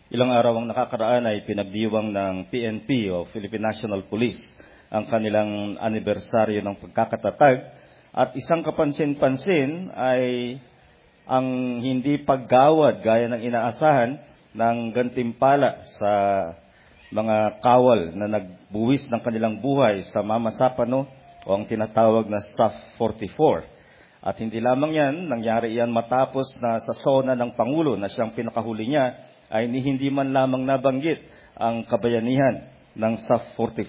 Ilang araw ang nakakaraan ay pinagdiwang ng PNP o Philippine National Police ang kanilang anibersaryo ng pagkakatatag at isang kapansin-pansin ay ang hindi paggawad gaya ng inaasahan ng gantimpala sa mga kawal na nagbuwis ng kanilang buhay sa Mama Sapano o ang tinatawag na Staff 44. At hindi lamang yan, nangyari yan matapos na sa SONA ng Pangulo na siyang pinakahuli niya ay hindi man lamang nabanggit ang kabayanihan ng Staff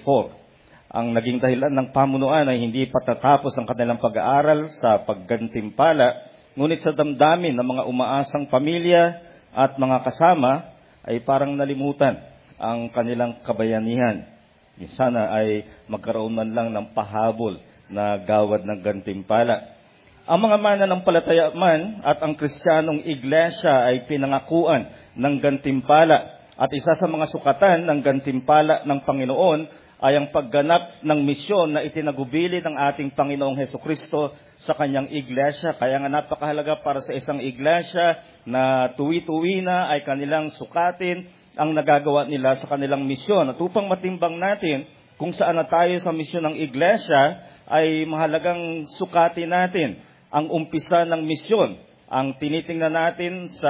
44. Ang naging dahilan ng pamunuan ay hindi patatapos ang kanilang pag-aaral sa paggantimpala, ngunit sa damdamin ng mga umaasang pamilya at mga kasama ay parang nalimutan ang kanilang kabayanihan. Sana ay magkaroon man lang ng pahabol na gawad ng gantimpala. Ang mga mananampalataya man at ang Kristiyanong iglesia ay pinangakuan ng gantimpala. At isa sa mga sukatan ng gantimpala ng Panginoon ay ang pagganap ng misyon na itinagubili ng ating Panginoong Hesukristo sa kanyang iglesia. Kaya nga napakahalaga para sa isang iglesia na tuwi-tuwi na ay kanilang sukatin ang nagagawa nila sa kanilang misyon. At upang matimbang natin kung saan na tayo sa misyon ng iglesia, ay mahalagang sukatin natin ang umpisa ng misyon. Ang tinitingnan natin sa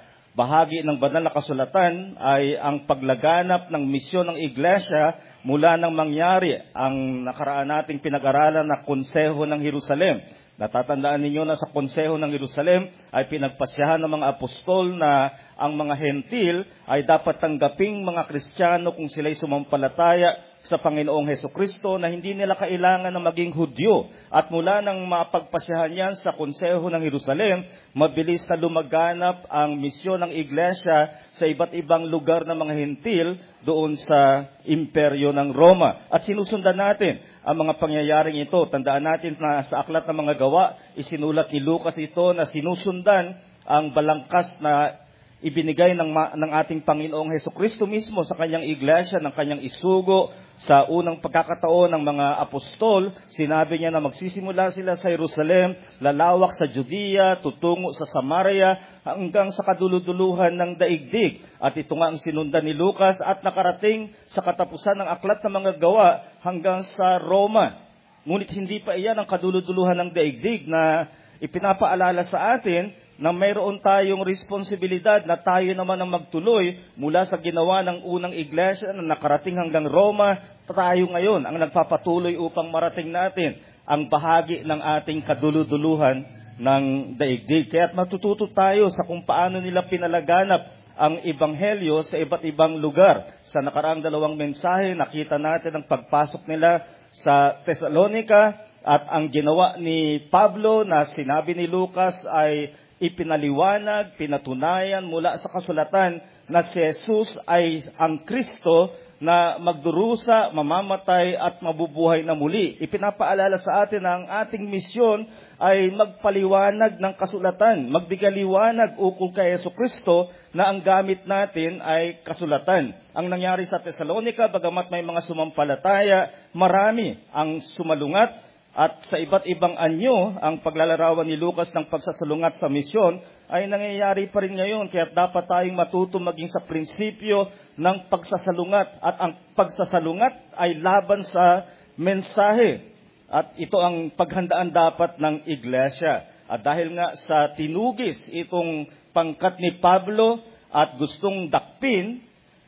bahagi ng banal na kasulatan ay ang paglaganap ng misyon ng iglesia mula nang mangyari ang nakaraan nating pinag-aralan na Konseho ng Jerusalem. Natatandaan ninyo na sa Konseho ng Jerusalem ay pinagpasyahan ng mga apostol na ang mga hentil ay dapat tanggaping mga Kristiyano kung sila'y sumampalataya sa Panginoong Hesukristo na hindi nila kailangan na maging Hudyo. At mula nang mapagpasyahan yan sa Konseho ng Jerusalem, mabilis na lumaganap ang misyon ng iglesia sa iba't ibang lugar ng mga hentil doon sa imperyo ng Roma. At sinusundan natin ang mga pangyayaring ito. Tandaan natin na sa Aklat ng Mga Gawa, isinulat ni Lucas ito na sinusundan ang balangkas na ibinigay ng ating Panginoong Hesukristo mismo sa kanyang iglesia, ng kanyang isugo. Sa unang pagkakataon ng mga apostol, sinabi niya na magsisimula sila sa Jerusalem, lalawak sa Judea, tutungo sa Samaria, hanggang sa kaduluduluhan ng daigdig. At ito nga ang sinundan ni Lucas at nakarating sa katapusan ng Aklat ng Mga Gawa hanggang sa Roma. Ngunit hindi pa iyan ang kaduluduluhan ng daigdig na ipinapaalala sa atin na mayroon tayong responsibilidad na tayo naman ang magtuloy mula sa ginawa ng unang iglesia na nakarating hanggang Roma. Tayo ngayon ang nagpapatuloy upang marating natin ang bahagi ng ating kaduluduluhan ng daigdig. Kaya't matututo tayo sa kung paano nila pinalaganap ang ebanghelyo sa iba't ibang lugar. Sa nakaraang dalawang mensahe, nakita natin ang pagpasok nila sa Thessalonica at ang ginawa ni Pablo na sinabi ni Lucas ay ipinaliwanag, pinatunayan mula sa kasulatan na si Jesus ay ang Kristo na magdurusa, mamamatay at mabubuhay na muli. Ipinapaalala sa atin na ang ating misyon ay magpaliwanag ng kasulatan, magbigay liwanag ukol kay Jesucristo na ang gamit natin ay kasulatan. Ang nangyari sa Thessalonica, bagamat may mga sumampalataya, marami ang sumalungat. At sa iba't ibang anyo, ang paglalarawan ni Lucas ng pagsasalungat sa misyon ay nangyayari pa rin ngayon. Kaya dapat tayong matuto maging sa prinsipyo ng pagsasalungat. At ang pagsasalungat ay laban sa mensahe. At ito ang paghandaan dapat ng iglesia. At dahil nga sa tinugis itong pangkat ni Pablo at gustong dakpin,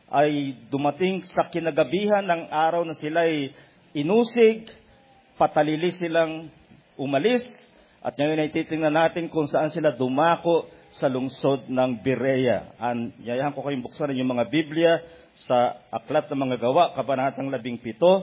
ay dumating sa kinagabihan ng araw na sila'y inusig, patalili silang umalis, at ngayon ay titingnan natin kung saan sila dumako sa lungsod ng Berea. Yayahan ko kayong buksan yung mga Biblia sa Aklat ng Mga Gawa, Kabanatang 17.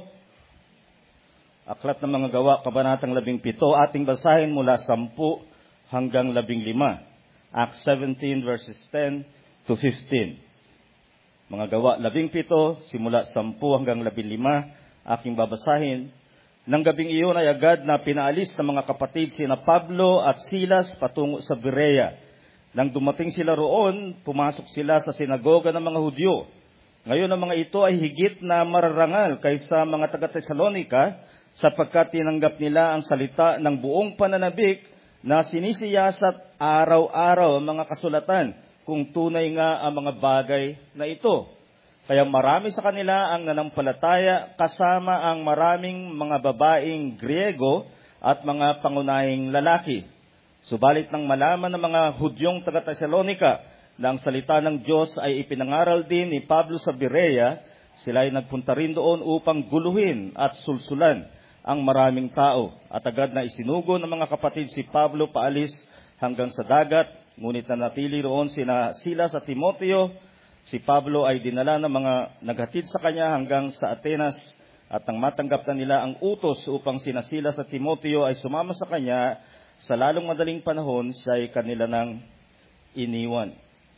Aklat ng Mga Gawa, Kabanatang 17. Ating basahin mula 10 hanggang 15. Acts 17 verses 10 to 15. Mga Gawa 17, simula 10 hanggang 15, aking babasahin. Nang gabing iyon ay agad na pinaalis ng mga kapatid sina Pablo at Silas patungo sa Berea. Nang dumating sila roon, pumasok sila sa sinagoga ng mga Hudyo. Ngayon ang mga ito ay higit na mararangal kaysa mga taga-Thessalonica sapagkat tinanggap nila ang salita ng buong pananabik na sinisiyasat araw-araw ang mga kasulatan kung tunay nga ang mga bagay na ito. Kaya marami sa kanila ang nanampalataya kasama ang maraming mga babaeng Griego at mga pangunahing lalaki. Subalit nang malaman ng mga Hudyong taga-Tesalonika na ang salita ng Diyos ay ipinangaral din ni Pablo sa Berea, sila ay nagpunta rin doon upang guluhin at sulsulan ang maraming tao. At agad na isinugo ng mga kapatid si Pablo paalis hanggang sa dagat, ngunit nanatili roon sina Silas at Timoteo. Si Pablo ay dinala ng mga naghatid sa kanya hanggang sa Atenas, at nang matanggap na nila ang utos upang sina Silas at Timoteo ay sumama sa kanya, sa lalong madaling panahon siya ay kanila nang iniwan.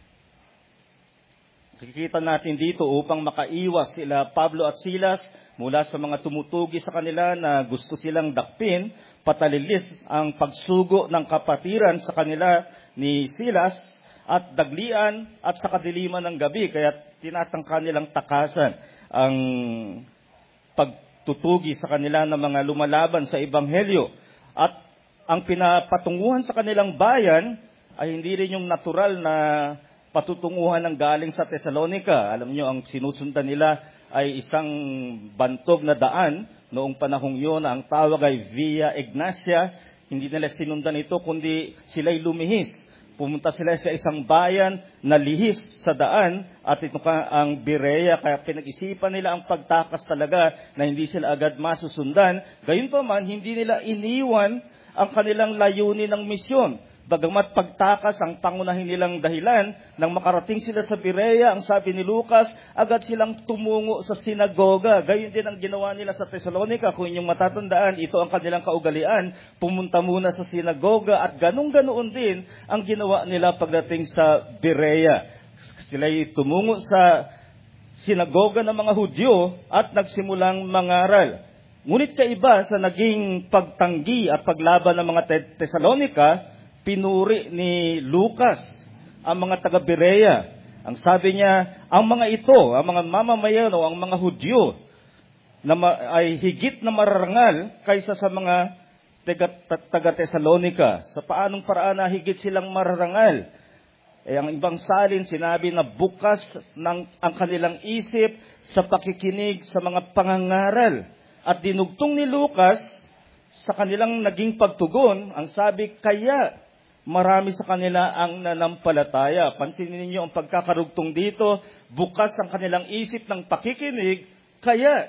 Nakikita natin dito upang makaiwas sila Pablo at Silas mula sa mga tumutugi sa kanila na gusto silang dakpin, patalilis ang pagsugo ng kapatiran sa kanila ni Silas at daglian at sa kadiliman ng gabi, kaya tinatangka nilang takasan ang pagtutugi sa kanila ng mga lumalaban sa Ebanghelyo. At ang pinapatunguhan sa kanilang bayan ay hindi rin yung natural na patutunguhan ng galing sa Tesalonika. Alam nyo, ang sinusundan nila ay isang bantog na daan noong panahong yun, ang tawag ay Via Ignacia. Hindi nila sinundan ito, kundi sila'y lumihis. Pumunta sila sa isang bayan na lihis sa daan, at ito ang Berea, kaya pinag-isipan nila ang pagtakas talaga na hindi sila agad masusundan. Gayunpaman, hindi nila iniwan ang kanilang layunin ng misyon. Bagamat pagtakas ang pangunahin nilang dahilan, nang makarating sila sa Berea, ang sabi ni Lucas, agad silang tumungo sa sinagoga. Gayon din ang ginawa nila sa Tesalonika. Kung inyong matatandaan, ito ang kanilang kaugalian. Pumunta muna sa sinagoga, at ganoon din ang ginawa nila pagdating sa Berea. Sila'y tumungo sa sinagoga ng mga Hudyo at nagsimulang mangaral. Ngunit kaiba sa naging pagtanggi at paglaban ng mga Tesalonika, pinuri ni Lucas ang mga taga-Berea. Ang sabi niya, ang mga ito, ang mga mamamayan o ang mga Hudyo, ay higit na mararangal kaysa sa mga taga-Tesalonika. Sa paanong paraan na higit silang mararangal? Ang ibang salin sinabi na bukas ang kanilang isip sa pakikinig sa mga pangangaral. At dinugtong ni Lucas sa kanilang naging pagtugon, ang sabi, kaya marami sa kanila ang nanampalataya. Pansinin niyo ang pagkakarugtong dito, bukas ang kanilang isip ng pakikinig, kaya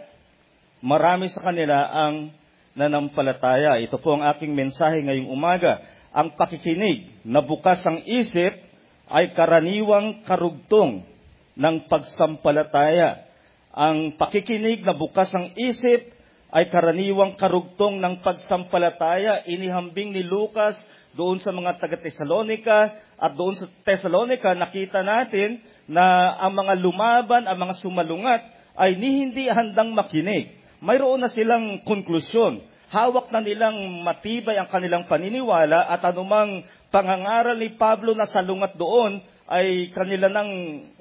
marami sa kanila ang nanampalataya. Ito po ang aking mensahe ngayong umaga. Ang pakikinig na bukas ang isip ay karaniwang karugtong ng pagsampalataya. Ang pakikinig na bukas ang isip ay karaniwang karugtong ng pagsampalataya. Inihambing ni Lucas doon sa mga taga-Tesalonika, at doon sa Tesalonika nakita natin na ang mga lumaban, ang mga sumalungat ay hindi handang makinig. Mayroon na silang konklusyon. Hawak na nilang matibay ang kanilang paniniwala, at anumang pangangaral ni Pablo na salungat doon ay kanila nang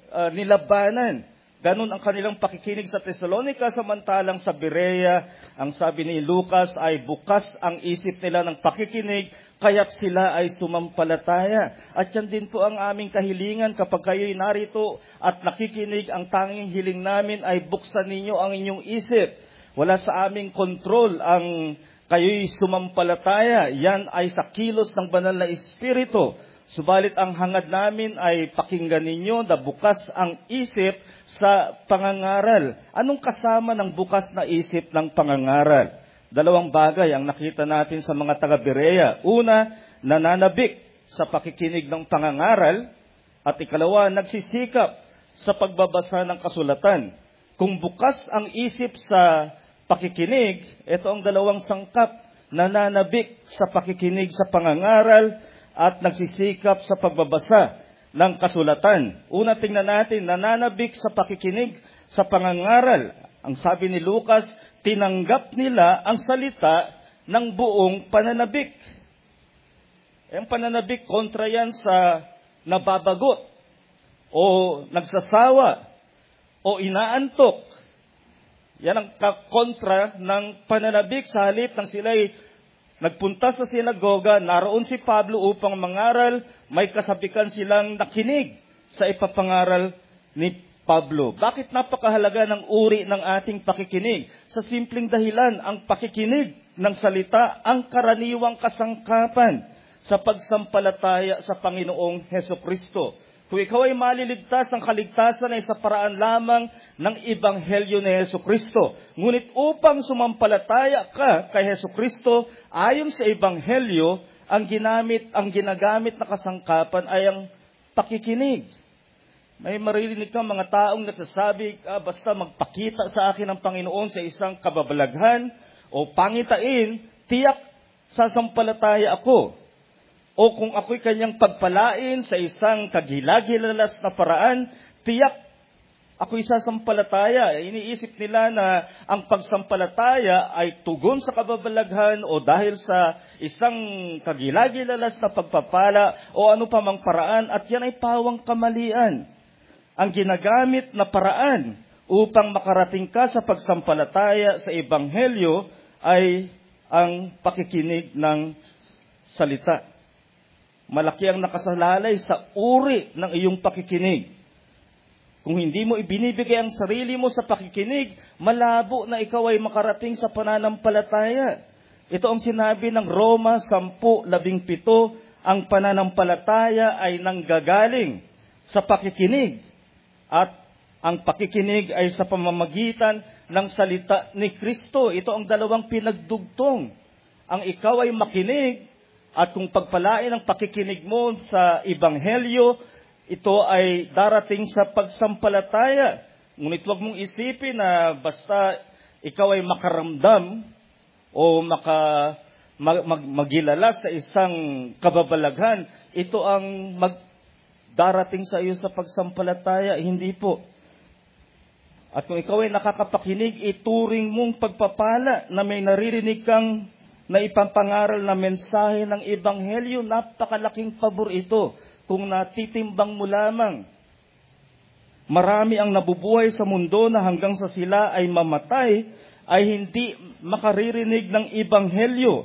nilabanan. Ganun ang kanilang pakikinig sa Tesalonika, samantalang sa Berea, ang sabi ni Lucas ay bukas ang isip nila ng pakikinig, kaya't sila ay sumampalataya. At yan din po ang aming kahilingan kapag kayo'y narito at nakikinig. Ang tanging hiling namin ay buksan ninyo ang inyong isip. Wala sa aming kontrol ang kayo'y sumampalataya. Yan ay sa kilos ng banal na Espiritu. Subalit ang hangad namin ay pakinggan ninyo na bukas ang isip sa pangangaral. Anong kasama ng bukas na isip ng pangangaral? Dalawang bagay ang nakita natin sa mga taga-Berea. Una, nananabik sa pakikinig ng pangangaral. At ikalawa, nagsisikap sa pagbabasa ng kasulatan. Kung bukas ang isip sa pakikinig, ito ang dalawang sangkap. Nananabik sa pakikinig sa pangangaral at nagsisikap sa pagbabasa ng kasulatan. Una, tingnan natin, nananabik sa pakikinig sa pangangaral. Ang sabi ni Lucas, tinanggap nila ang salita ng buong pananabik. Ang pananabik, kontra yan sa nababagot, o nagsasawa, o inaantok. Yan ang kontra ng pananabik. Sa halip nang sila'y nagpunta sa sinagoga, naroon si Pablo upang mangaral, may kasabikan silang nakinig. sa ipapangaral ni Pablo. Bakit napakahalaga ng uri ng ating pakikinig? Sa simpleng dahilan, ang pakikinig ng salita ang karaniwang kasangkapan sa pagsampalataya sa Panginoong Hesukristo. Kung ikaw ay maliligtas, ang kaligtasan ay sa paraan lamang ng Ebanghelyo ni Hesukristo. Ngunit upang sumampalataya ka kay Hesukristo, ayon sa Ebanghelyo, ang ginagamit na kasangkapan ay ang pakikinig. May maririnig kang mga taong nagsasabi, basta magpakita sa akin ang Panginoon sa isang kababalaghan o pangitain, tiyak sasampalataya ako. O kung ako'y kanyang pagpalain sa isang kagilagilalas na paraan, tiyak ako'y sasampalataya. Iniisip nila na ang pagsampalataya ay tugon sa kababalaghan o dahil sa isang kagilagilalas na pagpapala o ano pa mang paraan, at yan ay pawang kamalian. Ang ginagamit na paraan upang makarating ka sa pagsampalataya sa Ebanghelyo ay ang pakikinig ng salita. Malaki ang nakasalalay sa uri ng iyong pakikinig. Kung hindi mo ibinibigay ang sarili mo sa pakikinig, malabo na ikaw ay makarating sa pananampalataya. Ito ang sinabi ng Roma 10:17, ang pananampalataya ay nanggagaling sa pakikinig. At ang pakikinig ay sa pamamagitan ng salita ni Kristo. Ito ang dalawang pinagdugtong. Ang ikaw ay makinig, at kung pagpalain ang pakikinig mo sa Ebanghelyo, ito ay darating sa pagsampalataya. Ngunit huwag mong isipin na basta ikaw ay makaramdam o magilala sa isang kababalaghan, ito ang darating sa iyo sa pagsampalataya. Hindi po. At kung ikaw ay nakakapakinig, ituring mong pagpapala na may naririnig kang na ipapangaral na mensahe ng Ebanghelyo. Napakalaking pabor ito kung natitimbang mo lamang. Marami ang nabubuhay sa mundo na hanggang sa sila ay mamatay, ay hindi makaririnig ng Ebanghelyo.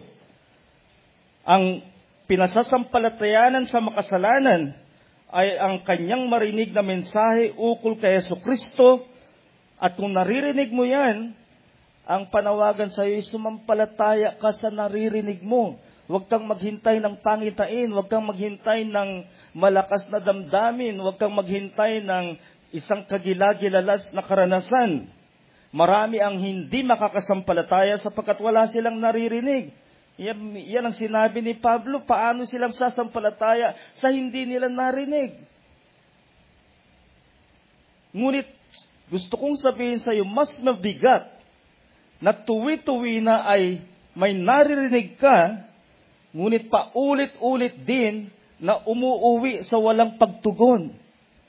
Ang pinasasampalatayanan sa makasalanan ay ang kanyang marinig na mensahe ukol kay Hesukristo. At kung naririnig mo yan, ang panawagan sa iyo ay sumampalataya ka sa naririnig mo. Huwag kang maghintay ng pangitain, huwag kang maghintay ng malakas na damdamin, huwag kang maghintay ng isang kagilagilalas na karanasan. Marami ang hindi makakasampalataya sapagkat wala silang naririnig. Yan ang sinabi ni Pablo, paano silang sasampalataya sa hindi nila narinig. Ngunit gusto kong sabihin sa iyo, mas mabigat na tuwi-tuwi na ay may naririnig ka, ngunit paulit-ulit din na umuuwi sa walang pagtugon.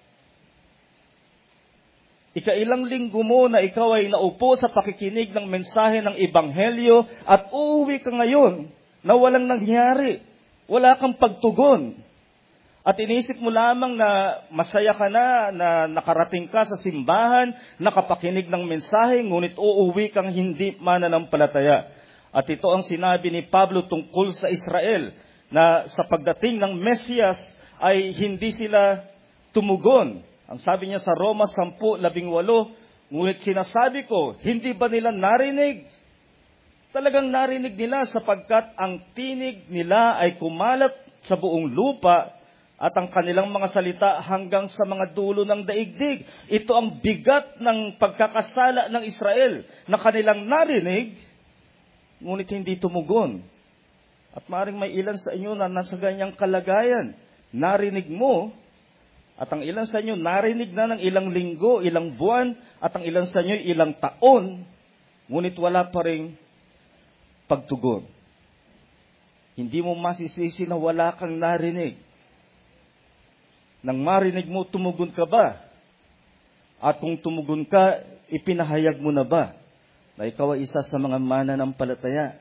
Ikailang linggo mo na ikaw ay naupo sa pakikinig ng mensahe ng Ebanghelyo at uuwi ka ngayon na walang nangyari, wala kang pagtugon. At inisip mo lamang na masaya ka na nakarating ka sa simbahan, nakapakinig ng mensahe, ngunit uuwi kang hindi mananampalataya. At ito ang sinabi ni Pablo tungkol sa Israel, na sa pagdating ng Mesiyas ay hindi sila tumugon. Ang sabi niya sa Roma 10:18, ngunit sinasabi ko, hindi ba nila narinig? Talagang narinig nila sapagkat ang tinig nila ay kumalat sa buong lupa, at ang kanilang mga salita hanggang sa mga dulo ng daigdig. Ito ang bigat ng pagkakasala ng Israel na kanilang narinig, ngunit hindi tumugon. At maaaring may ilan sa inyo na nasa ganyang kalagayan. Narinig mo, at ang ilan sa inyo narinig na ng ilang linggo, ilang buwan, at ang ilan sa inyo ilang taon, ngunit wala pa ring pagtugon. Hindi mo masisisi na wala kang narinig. Nang marinig mo, tumugon ka ba? At kung tumugon ka, ipinahayag mo na ba na ikaw ay isa sa mga mananampalataya?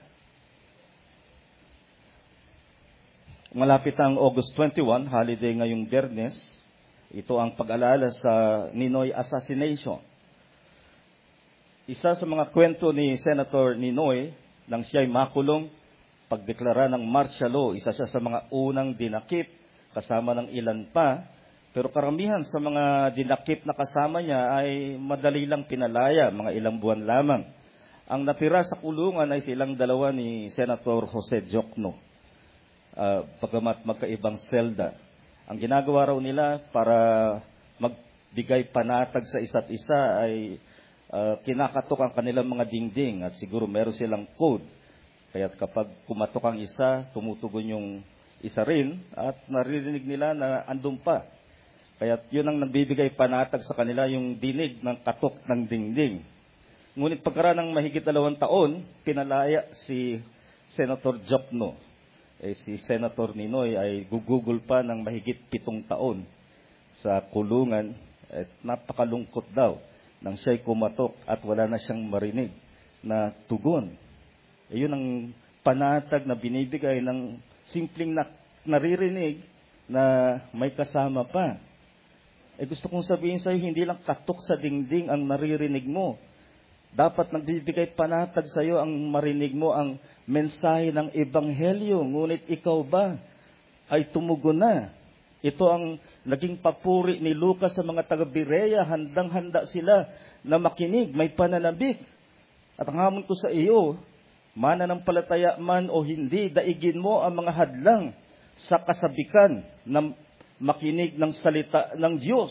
Malapit ang August 21, holiday ngayong Biyernes. Ito ang pag-alala sa Ninoy assassination. Isa sa mga kwento ni Senator Ninoy nang siya'y makulong, pagdeklara ng martial law, isa siya sa mga unang dinakip kasama ng ilan pa, Pero karamihan sa mga dinakip na kasama niya ay madali lang pinalaya, mga ilang buwan lamang. Ang natira sa kulungan ay silang dalawa ni Senator Jose Diokno, bagamat magkaibang selda. Ang ginagawa raw nila para magbigay panatag sa isa't isa ay kinakatok ang kanilang mga dingding at siguro meron silang code. Kaya kapag kumatok ang isa, tumutugon yung isa rin at naririnig nila na andun pa. Kaya yun ang nagbibigay panatag sa kanila, yung dinig ng katok ng dingding. Ngunit pagkaraan ng mahigit 2 taon, pinalaya si Senator Diokno. Si Senator Ninoy ay gugugol pa ng mahigit 7 taon sa kulungan. At napakalungkot daw nang siya'y kumatok at wala na siyang marinig na tugon. Yun ang panatag na binibigay ng simpleng naririnig na may kasama pa. Gusto kong sabihin sa iyo, hindi lang katok sa dingding ang naririnig mo. Dapat nagbibigay panatag sa iyo ang marinig mo ang mensahe ng Ebanghelyo. Ngunit ikaw ba ay tumugon na? Ito ang naging papuri ni Lucas sa mga taga-Berea. Handang-handa sila na makinig, may pananabik. At ang hamon ko sa iyo, mananampalataya man o hindi, daigin mo ang mga hadlang sa kasabikan na makinig ng salita ng Diyos.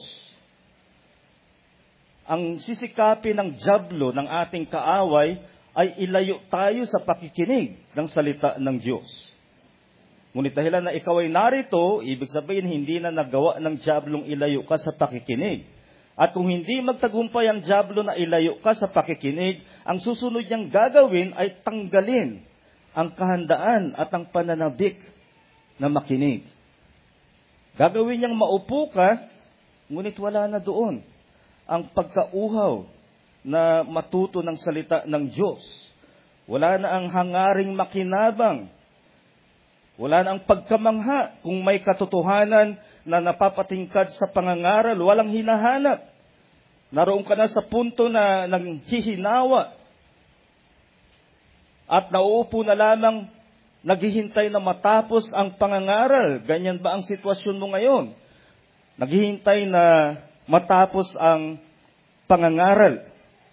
Ang sisikapin ng dyablo ng ating kaaway ay ilayo tayo sa pakikinig ng salita ng Diyos. Ngunit dahilan na ikaw ay narito, ibig sabihin hindi na nagawa ng dyablong ilayo ka sa pakikinig. At kung hindi magtagumpay ang dyablo na ilayo ka sa pakikinig, ang susunod niyang gagawin ay tanggalin ang kahandaan at ang pananabik na makinig. Gagawin niyang maupo ka, ngunit wala na doon ang pagkauhaw na matuto ng salita ng Diyos. Wala na ang hangaring makinabang. Wala na ang pagkamangha kung may katotohanan na napapatingkad sa pangangaral. Walang hinahanap. Naroon ka na sa punto na naghihinawa at nauupo na lamang naghihintay na matapos ang pangangaral. Ganyan ba ang sitwasyon mo ngayon? Naghihintay na matapos ang pangangaral.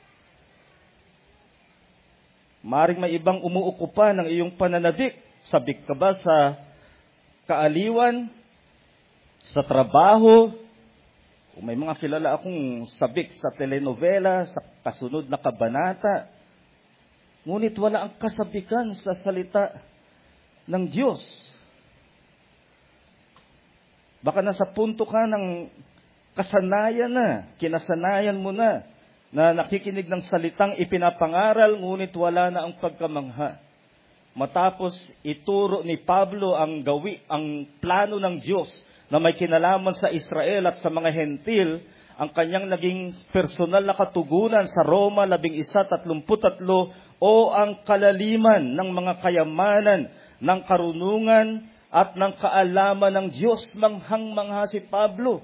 Maring may ibang umuukupa ng iyong pananabik. Sabik ka ba sa kaaliwan, sa trabaho? Kung may mga kilala akong sabik sa telenovela, sa kasunod na kabanata. Ngunit wala ang kasabikan sa salita ng Diyos. Baka nasa punto ka ng kasanayan na, kinasanayan mo na nakikinig ng salitang ipinapangaral, ngunit wala na ang pagkamangha. Matapos ituro ni Pablo ang plano ng Diyos na may kinalaman sa Israel at sa mga Hentil, ang kanyang naging personal na katugunan sa Roma 11:33 o ang kalaliman ng mga kayamanan ng karunungan at ng kaalaman ng Diyos. Manghang-mangha si Pablo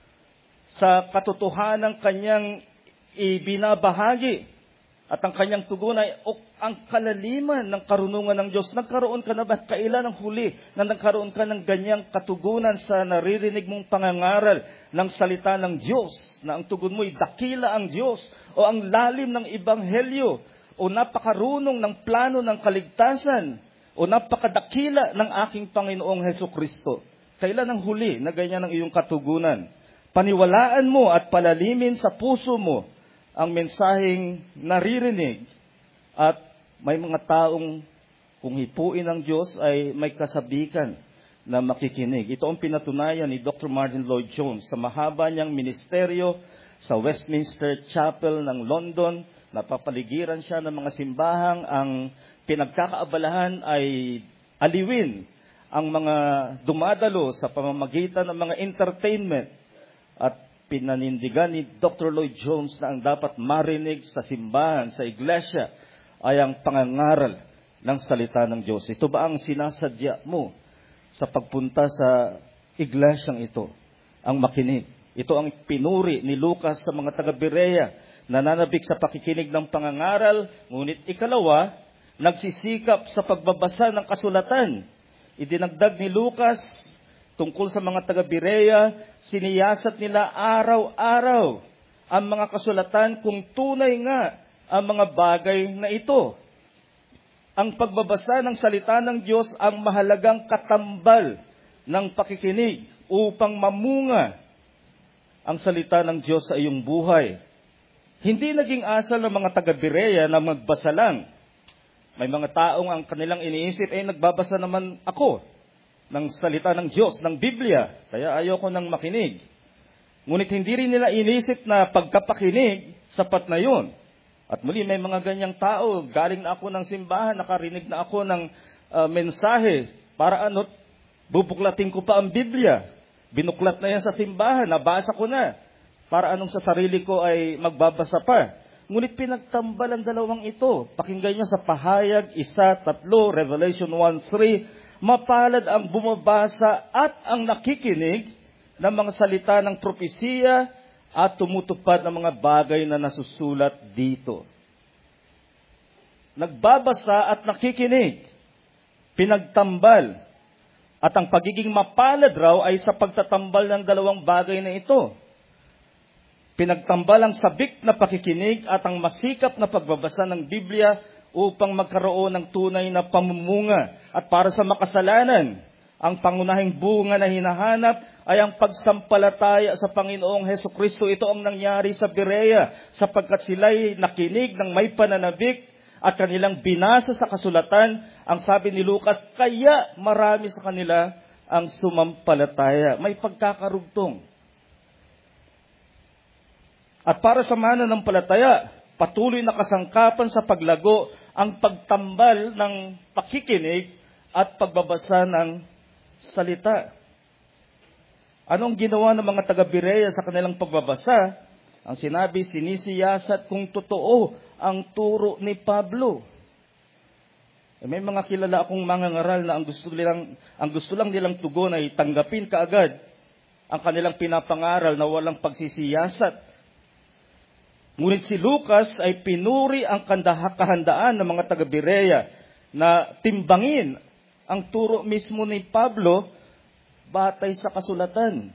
sa katotohanan kanyang ibinabahagi. At ang kanyang tugon ay ang kalaliman ng karunungan ng Diyos. Nagkaroon ka na ba? Kailan ang huli na nagkaroon ka ng ganyang katugunan sa naririnig mong pangangaral ng salita ng Diyos? Na ang tugon mo ay dakila ang Diyos o ang lalim ng Ebanghelyo o napakarunong ng plano ng kaligtasan o napakadakila ng aking Panginoong Hesukristo. Kailan ang huli na ganyan ang iyong katugunan? Paniwalaan mo at palalimin sa puso mo ang mensaheng naririnig. At may mga taong kung hipuin ng Diyos ay may kasabikan na makikinig. Ito ang pinatunayan ni Dr. Martin Lloyd-Jones sa mahaba niyang ministeryo sa Westminster Chapel ng London. Napapaligiran siya ng mga simbahang ang pinagkakaabalahan ay aliwin ang mga dumadalo sa pamamagitan ng mga entertainment. At pinanindigan ni Dr. Lloyd-Jones na ang dapat marinig sa simbahan, sa iglesia, ay ang pangangaral ng salita ng Diyos. Ito ba ang sinasadya mo sa pagpunta sa iglesyang ito? Ang makinig. Ito ang pinuri ni Lucas sa mga taga-Berea, nananabik sa pakikinig ng pangangaral, ngunit ikalawa, nagsisikap sa pagbabasa ng kasulatan. Idinagdag ni Lucas tungkol sa mga taga-Berea, siniyasat nila araw-araw ang mga kasulatan kung tunay nga ang mga bagay na ito. Ang pagbabasa ng salita ng Diyos ang mahalagang katambal ng pakikinig upang mamunga ang salita ng Diyos sa iyong buhay. Hindi naging asal ng mga taga-Berea na magbasa lang. May mga taong ang kanilang iniisip, nagbabasa naman ako ng salita ng Diyos, ng Biblia, kaya ayoko nang makinig. Ngunit hindi rin nila inisip na pagkapakinig, sapat na yun. At muli, may mga ganyang tao, galing na ako ng simbahan, nakarinig na ako ng mensahe, para bubuklatin ko pa ang Biblia. Binuklat na yan sa simbahan, nabasa ko na. Para sa sarili ko ay magbabasa pa. Ngunit pinagtambal ang dalawang ito. Pakinggan niyo sa Pahayag 1:3, Revelation 1:3, mapalad ang bumabasa at ang nakikinig ng mga salita ng propesiya at tumutupad ng mga bagay na nasusulat dito. Nagbabasa at nakikinig, pinagtambal. At ang pagiging mapalad raw ay sa pagtatambal ng dalawang bagay na ito. Pinagtambal ang sabik na pakikinig at ang masikap na pagbabasa ng Biblia upang magkaroon ng tunay na pamumunga. At para sa makasalanan, ang pangunahing bunga na hinahanap ay ang pagsampalataya sa Panginoong Hesukristo. Ito ang nangyari sa Berea sapagkat sila'y nakinig ng may pananabik at kanilang binasa sa kasulatan. Ang sabi ni Lucas, kaya marami sa kanila ang sumampalataya. May pagkakarugtong. At para sa mananampalataya, patuloy na kasangkapan sa paglago ang pagtambal ng pakikinig at pagbabasa ng salita. Anong ginawa ng mga taga-Berea sa kanilang pagbabasa? Ang sinabi, sinisiyasat kung totoo ang turo ni Pablo. May mga kilala akong mangangaral na ang gusto lang nilang tugon ay tanggapin kaagad ang kanilang pinapangaral na walang pagsisiyasat. Ngunit si Lucas ay pinuri ang kahandaan ng mga taga-Berea na timbangin ang turo mismo ni Pablo batay sa kasulatan.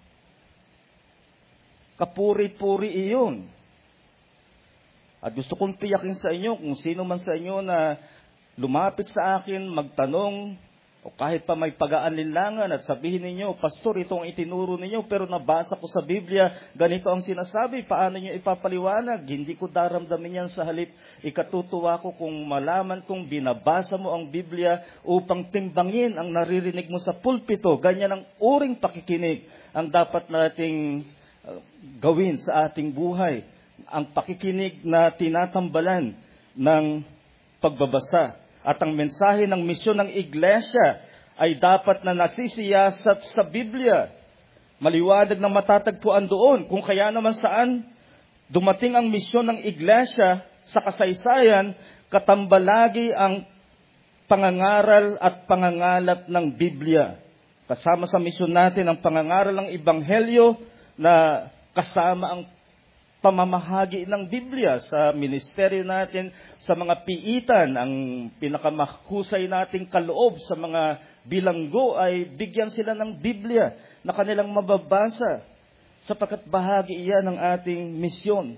Kapuri-puri iyon. At gusto kong tiyakin sa inyo kung sino man sa inyo na lumapit sa akin, magtanong, o kahit pa may pag-aalinlangan at sabihin ninyo, Pastor, ito ang itinuro ninyo, pero nabasa ko sa Biblia, ganito ang sinasabi, paano nyo ipapaliwanag? Hindi ko daramdamin yan, sa halip ikatutuwa ko kung malaman kong binabasa mo ang Biblia upang timbangin ang naririnig mo sa pulpito. Ganyan ang uring pakikinig ang dapat nating gawin sa ating buhay. Ang pakikinig na tinatambalan ng pagbabasa. At ang mensahe ng misyon ng iglesia ay dapat na nasisiyasat sa Biblia. Maliwanag na matatagpuan doon kung kaya naman saan dumating ang misyon ng iglesia sa kasaysayan, katambalagi ang pangangaral at pangangalat ng Biblia. Kasama sa misyon natin ang pangangaral ng Ebanghelyo na kasama ang pamamahagi ng Biblia sa ministeryo natin, sa mga piitan. Ang pinakamahusay nating kaloob sa mga bilanggo ay bigyan sila ng Biblia na kanilang mababasa sapagkat bahagi iyan ng ating misyon.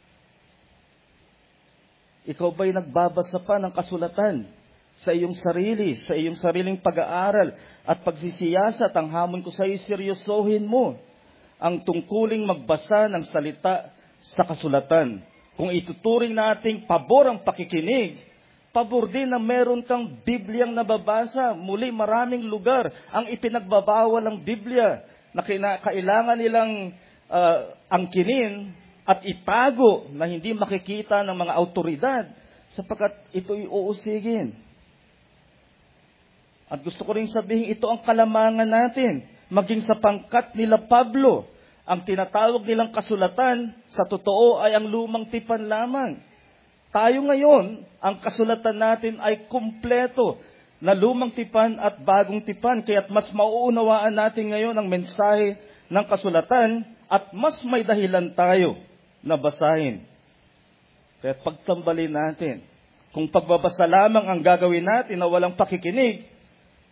Ikaw ba'y nagbabasa pa ng kasulatan sa iyong sarili, sa iyong sariling pag-aaral at pagsisiyasat? Ang hamon ko sa iyo, seryosohin mo ang tungkuling magbasa ng salita sa kasulatan. Kung ituturing nating pabor ang pakikinig, pabor din na meron kang Bibliang nababasa. Muli, maraming lugar ang ipinagbabawal ng Biblia na kailangan nilang angkinin at itago na hindi makikita ng mga autoridad sapagkat ito'y uusigin. At gusto ko rin sabihin, ito ang kalamangan natin. Maging sa pangkat nila Pablo, ang tinatawag nilang kasulatan, sa totoo ay ang lumang tipan lamang. Tayo ngayon, ang kasulatan natin ay kumpleto na lumang tipan at bagong tipan. Kaya't mas mauunawaan natin ngayon ang mensahe ng kasulatan at mas may dahilan tayo na basahin. Kaya't pagtambalin natin. Kung pagbabasa lamang ang gagawin natin na walang pakikinig,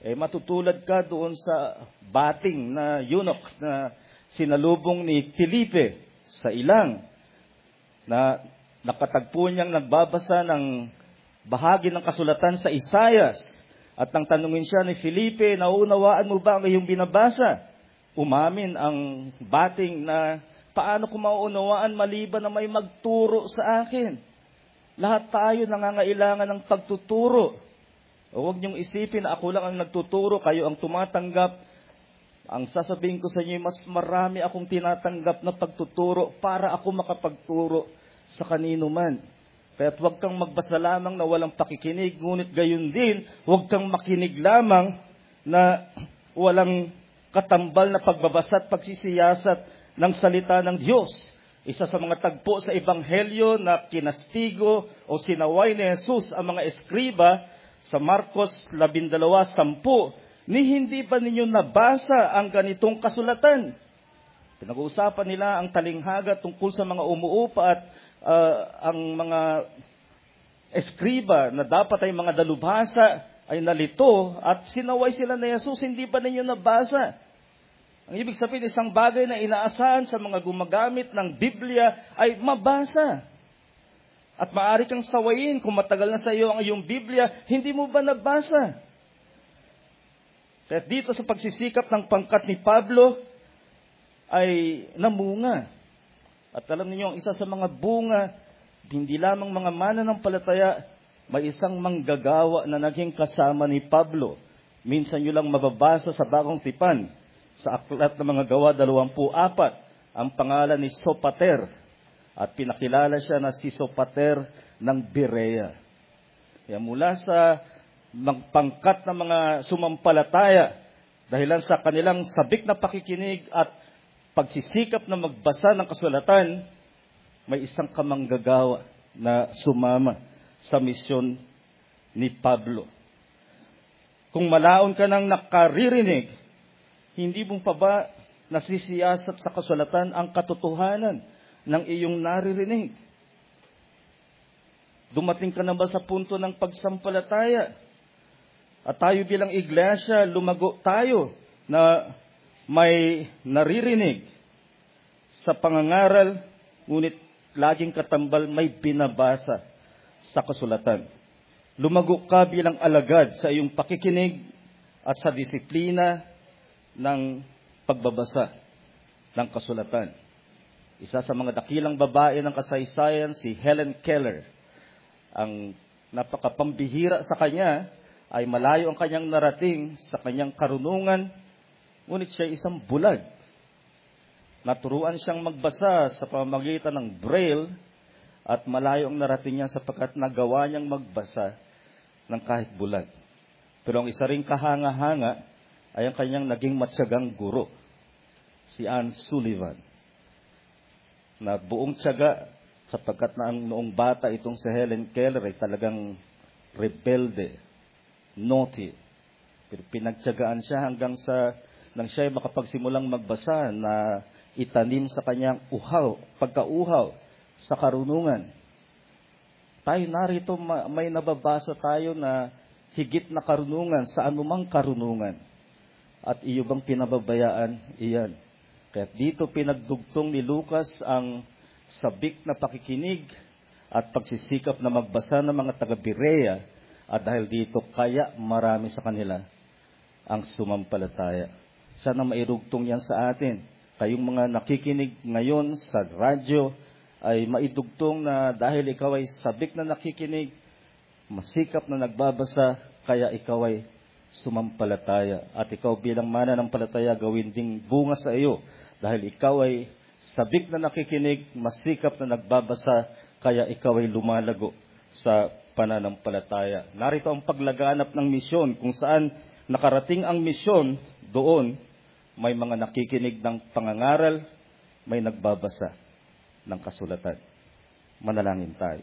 matutulad ka doon sa bating na eunuch na sinalubong ni Felipe sa ilang, na nakatagpo niyang nagbabasa ng bahagi ng kasulatan sa Isaias. At nang tanungin siya ni Felipe, nauunawaan mo ba ang iyong binabasa? Umamin ang bating na, paano ko mauunawaan maliban na may magturo sa akin? Lahat tayo nangangailangan ng pagtuturo. O huwag niyong isipin na ako lang ang nagtuturo, kayo ang tumatanggap. Ang sasabihin ko sa inyo, mas marami akong tinatanggap na pagtuturo para ako makapagturo sa kanino man. Kaya't huwag kang magbasa lamang na walang pakikinig, ngunit gayon din, huwag kang makinig lamang na walang katambal na pagbabasa at pagsisiyasat ng salita ng Diyos. Isa sa mga tagpo sa Ebanghelyo na kinastigo o sinaway ni Jesus ang mga eskriba sa Marcos 12:10, ni hindi ba ninyo nabasa ang ganitong kasulatan? Pinag-uusapan nila ang talinghaga tungkol sa mga umuupa at ang mga eskriba na dapat ay mga dalubhasa ay nalito at sinaway sila ni Jesus, hindi ba ninyo nabasa? Ang ibig sabihin, isang bagay na inaasahan sa mga gumagamit ng Biblia ay mabasa. At maaari kang sawayin kung matagal na sa iyo ang iyong Biblia, hindi mo ba nabasa? Kaya dito sa pagsisikap ng pangkat ni Pablo ay namunga. At alam niyo, ang isa sa mga bunga, hindi lamang mga mananampalataya, may isang manggagawa na naging kasama ni Pablo. Minsan nyo lang mababasa sa Bagong Tipan, sa Aklat ng mga Gawa 24, ang pangalan ni Sopater. At pinakilala siya na si Sopater ng Berea. Kaya mula sa pangkat ng mga sumampalataya, dahilan sa kanilang sabik na pakikinig at pagsisikap na magbasa ng kasulatan, may isang kamanggagawa na sumama sa misyon ni Pablo. Kung malaon ka nang nakaririnig, hindi mo pa ba nasisiyasat sa kasulatan ang katotohanan ng iyong naririnig? Dumating ka na ba sa punto ng pagsampalataya? At tayo bilang iglesia, lumago tayo na may naririnig sa pangangaral, ngunit laging katambal may binabasa sa kasulatan. Lumago ka bilang alagad sa iyong pakikinig at sa disiplina ng pagbabasa ng kasulatan. Isa sa mga dakilang babae ng kasaysayan, si Helen Keller. Ang napakapambihira sa kanya ay malayo ang kanyang narating sa kanyang karunungan, ngunit siya isang bulag. Naturuan siyang magbasa sa pamamagitan ng Braille at malayo ang narating niya sapagkat nagawa niyang magbasa ng kahit bulag. Pero ang isa ring kahanga-hanga ay ang kanyang naging matyagang guro, si Anne Sullivan, na buong tiyaga sapagkat na ang noong bata itong si Helen Keller ay talagang rebelde, naughty. Pero pinagtiyagaan siya hanggang sa nang siya ay makapagsimulang magbasa na itanim sa kanyang pagkauhaw sa karunungan. Tayo narito may nababasa tayo na higit na karunungan sa anumang karunungan. At iyo bang pinababayaan iyan? Kaya dito pinagdugtong ni Lucas ang sabik na pakikinig at pagsisikap na magbasa ng mga taga-Berea. At dahil dito, kaya marami sa kanila ang sumampalataya. Sana mairugtong yan sa atin. Kayong mga nakikinig ngayon sa radyo ay maidugtong na dahil ikaw ay sabik na nakikinig, masikap na nagbabasa, kaya ikaw ay sumampalataya. At ikaw bilang mananampalataya, gawin ding bunga sa iyo. Dahil ikaw ay sabik na nakikinig, masikap na nagbabasa, kaya ikaw ay lumalago sa pananampalataya. Narito ang paglaganap ng misyon, kung saan nakarating ang misyon, doon may mga nakikinig ng pangangaral, may nagbabasa ng kasulatan. Manalangin tayo.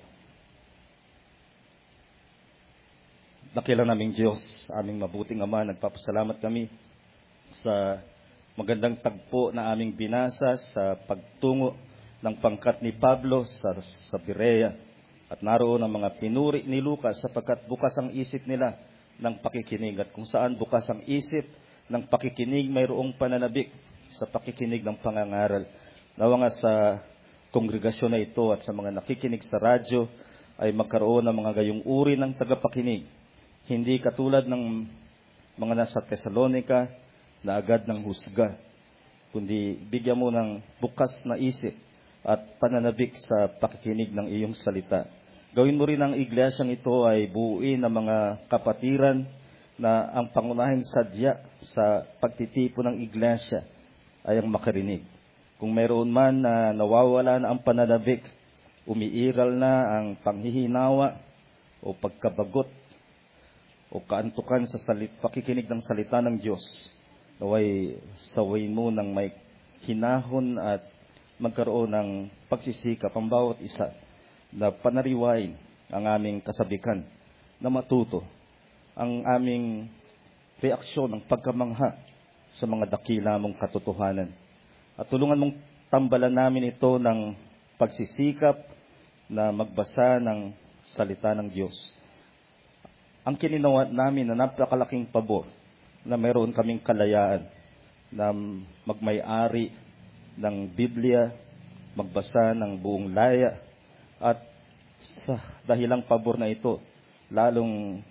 Dakilang naming Diyos, aming mabuting Ama, nagpapasalamat kami sa magandang tagpo na aming binasa sa pagtungo ng pangkat ni Pablo sa Berea. At naroon ang mga pinuri ni Lucas sapagkat bukas ang isip nila ng pakikinig, at kung saan bukas ang isip ng pakikinig, mayroong pananabik sa pakikinig ng pangangaral. Nawa nga sa kongregasyon na ito at sa mga nakikinig sa radyo ay magkaroon ng mga gayong uri ng tagapakinig. Hindi katulad ng mga nasa Thessalonica na agad ng husga, kundi bigyan mo ng bukas na isip at pananabik sa pakikinig ng iyong salita. Gawin mo rin ang iglesyang ito ay buuin ng mga kapatiran na ang pangunahing sadya sa pagtitipo ng iglesia ay ang makarinig. Kung mayroon man na nawawala na ang pananabik, umiiral na ang panghihinawa o pagkabagot o kaantukan sa pakikinig ng salita ng Diyos, naway sawayin mo ng may hinahon at magkaroon ng pagsisikap ang bawat isa na panariwain ang aming kasabikan na matuto ang aming reaksyon ng pagkamangha sa mga dakila mong katotohanan. At tulungan mong tambalan namin ito ng pagsisikap na magbasa ng salita ng Diyos. Ang kininawa namin na napakalaking pabor na meron kaming kalayaan na magmay-ari ng Biblia, magbasa ng buong laya, at sa dahilang pabor na ito, lalong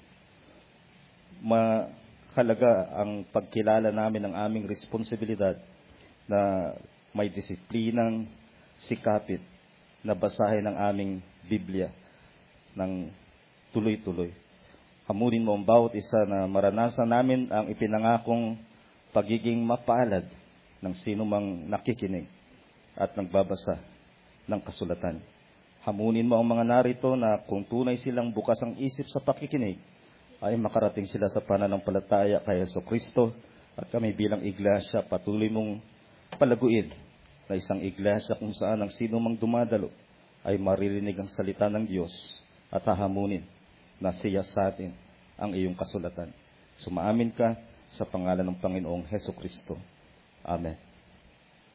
mahalaga ang pagkilala namin ng aming responsibilidad na may disiplinang sikapit na basahin ang aming Biblia ng tuloy-tuloy. Hamunin mo ang bawat isa na maranasan namin ang ipinangakong pagiging mapalad ng sino mang nakikinig at nagbabasa ng kasulatan. Hamunin mo ang mga narito na kung tunay silang bukas ang isip sa pakikinig, ay makarating sila sa pananampalataya kay Jesucristo, at kami bilang iglesia patuloy mong palaguin na isang iglesia kung saan ang sino mang dumadalo ay maririnig ang salita ng Diyos at hahamunin na siya sa atin ang iyong kasulatan. Sumaamin ka sa pangalan ng Panginoong Jesucristo. Amen.